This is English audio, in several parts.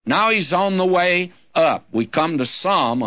Now he's on the way up. We come to Psalm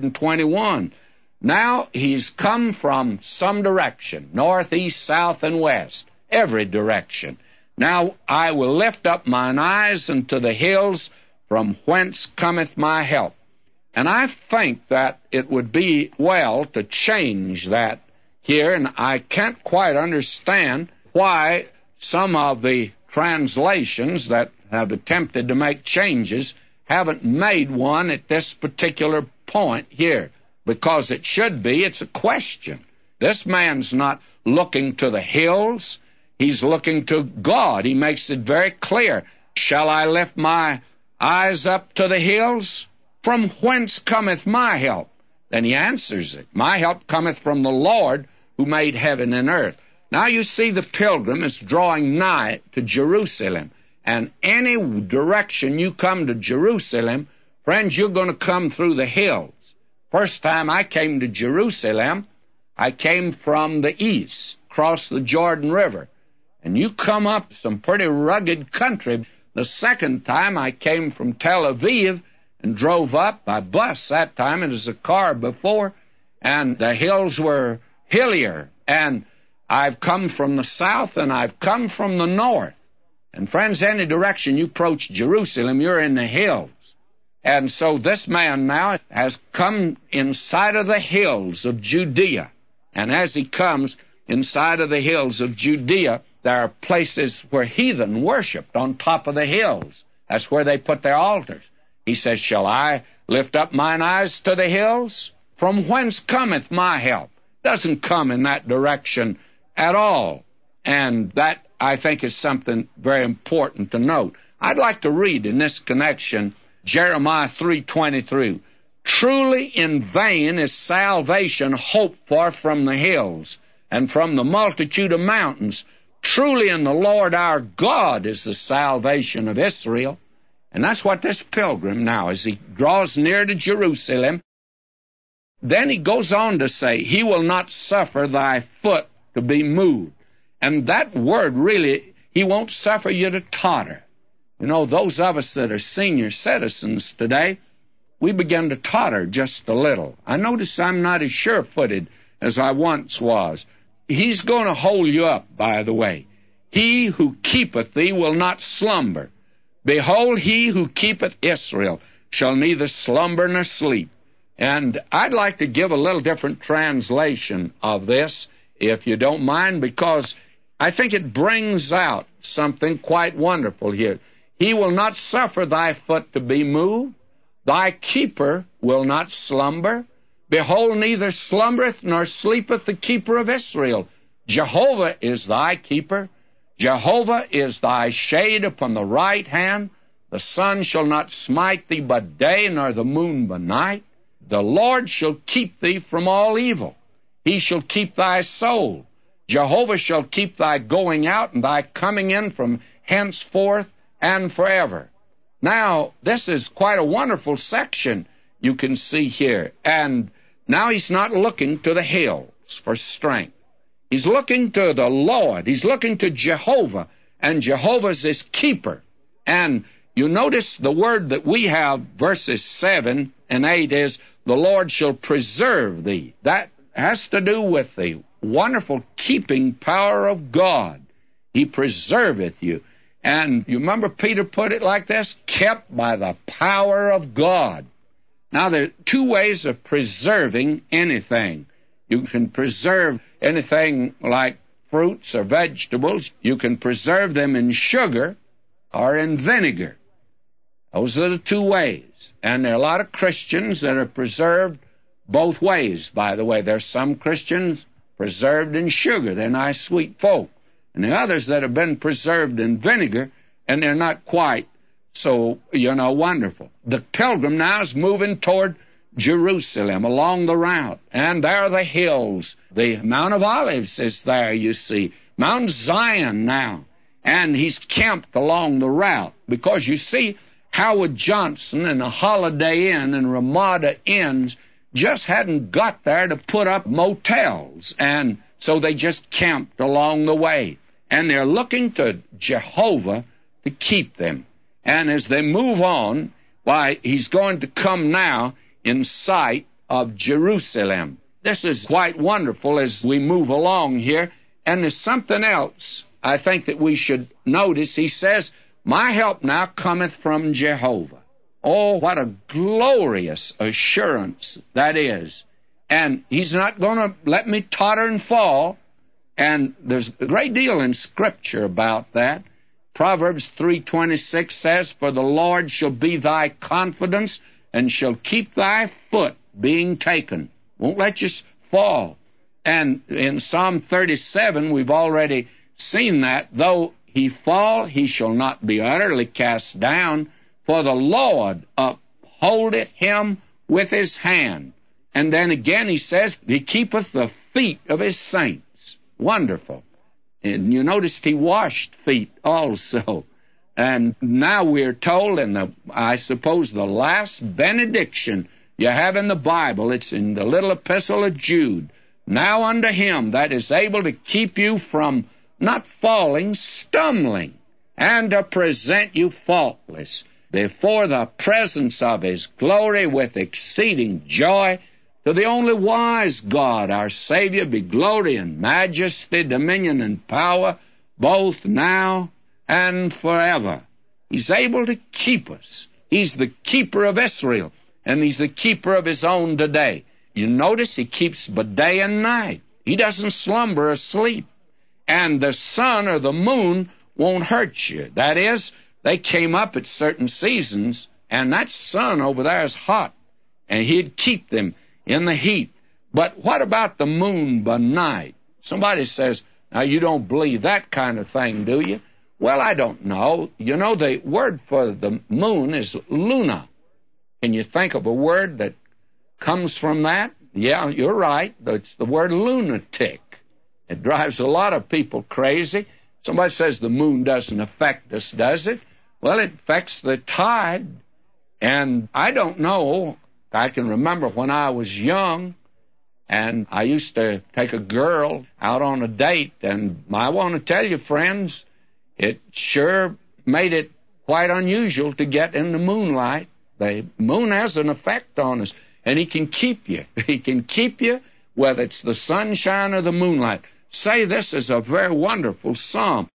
121. Now he's come from some direction, north, east, south, and west, every direction. Now I will lift up mine eyes unto the hills, from whence cometh my help. And I think that it would be well to change that here, and I can't quite understand why some of the translations that have attempted to make changes haven't made one at this particular point here, because it should be. It's a question. This man's not looking to the hills. He's looking to God. He makes it very clear. Shall I lift my eyes up to the hills? From whence cometh my help? Then he answers it. My help cometh from the Lord who made heaven and earth. Now you see the pilgrim is drawing nigh to Jerusalem. And any direction you come to Jerusalem, friends, you're going to come through the hills. First time I came to Jerusalem, I came from the east, across the Jordan River. And you come up some pretty rugged country. The second time I came from Tel Aviv and drove up by bus that time. It was a car before, and the hills were hillier. And I've come from the south, and I've come from the north. And friends, any direction you approach Jerusalem, you're in the hills. And so this man now has come inside of the hills of Judea. And as he comes inside of the hills of Judea, there are places where heathen worshipped on top of the hills. That's where they put their altars. He says, shall I lift up mine eyes to the hills? From whence cometh my help? Doesn't come in that direction at all. And that, I think, is something very important to note. I'd like to read in this connection Jeremiah 3:23. Truly in vain is salvation hoped for from the hills and from the multitude of mountains. Truly in the Lord our God is the salvation of Israel. And that's what this pilgrim now, as he draws near to Jerusalem, then he goes on to say, he will not suffer thy foot to be moved. And that word really, he won't suffer you to totter. You know, those of us that are senior citizens today, we begin to totter just a little. I notice I'm not as sure-footed as I once was. He's going to hold you up, by the way. He who keepeth thee will not slumber. Behold, he who keepeth Israel shall neither slumber nor sleep. And I'd like to give a little different translation of this, if you don't mind, because I think it brings out something quite wonderful here. He will not suffer thy foot to be moved. Thy keeper will not slumber. Behold, neither slumbereth nor sleepeth the keeper of Israel. Jehovah is thy keeper. Jehovah is thy shade upon the right hand. The sun shall not smite thee by day, nor the moon by night. The Lord shall keep thee from all evil. He shall keep thy soul. Jehovah shall keep thy going out and thy coming in from henceforth and forever. Now, this is quite a wonderful section you can see here. And now he's not looking to the hills for strength. He's looking to the Lord. He's looking to Jehovah, and Jehovah's his keeper. And you notice the word that we have, verses 7 and 8, is, the Lord shall preserve thee. That has to do with the wonderful keeping power of God. He preserveth you. And you remember Peter put it like this, kept by the power of God. Now, there are two ways of preserving anything. You can preserve anything like fruits or vegetables. You can preserve them in sugar or in vinegar. Those are the two ways. And there are a lot of Christians that are preserved both ways, by the way. There's some Christians preserved in sugar. They're nice, sweet folk. And the others that have been preserved in vinegar, and they're not quite so, wonderful. The pilgrim now is moving toward Jerusalem along the route. And there are the hills. The Mount of Olives is there, you see. Mount Zion now. And he's camped along the route. Because, you see, Howard Johnson and the Holiday Inn and Ramada Inns just hadn't got there to put up motels. And so they just camped along the way. And they're looking to Jehovah to keep them. And as they move on, Why, he's going to come now in sight of Jerusalem. This is quite wonderful as we move along here. And there's something else I think that we should notice. He says, my help now cometh from Jehovah. Oh, what a glorious assurance that is. And he's not going to let me totter and fall. And there's a great deal in Scripture about that. Proverbs 3:26 says, for the Lord shall be thy confidence, and shall keep thy foot being taken. Won't let you fall. And in Psalm 37, we've already seen that. Though he fall, he shall not be utterly cast down, for the Lord upholdeth him with his hand. And then again he says, he keepeth the feet of his saints. Wonderful. And you noticed he washed feet also. And now we're told in I suppose the last benediction you have in the Bible, it's in the little epistle of Jude. Now unto him that is able to keep you from not falling, stumbling, and to present you faultless before the presence of his glory with exceeding joy. To the only wise God, our Savior, be glory and majesty, dominion and power, both now and forever. He's able to keep us. He's the keeper of Israel, and he's the keeper of his own today. You notice he keeps by day and night. He doesn't slumber or sleep. And the sun or the moon won't hurt you. That is, they came up at certain seasons, and that sun over there is hot, and he'd keep them in the heat. But what about the moon by night? Somebody says, now you don't believe that kind of thing, do you? Well, I don't know. You know, the word for the moon is luna. Can you think of a word that comes from that? Yeah, you're right. It's the word lunatic. It drives a lot of people crazy. Somebody says the moon doesn't affect us, does it? Well, it affects the tide. And I don't know. I can remember when I was young, and I used to take a girl out on a date, and I want to tell you, friends, it sure made it quite unusual to get in the moonlight. The moon has an effect on us, and he can keep you. He can keep you whether it's the sunshine or the moonlight. Say, this is a very wonderful psalm.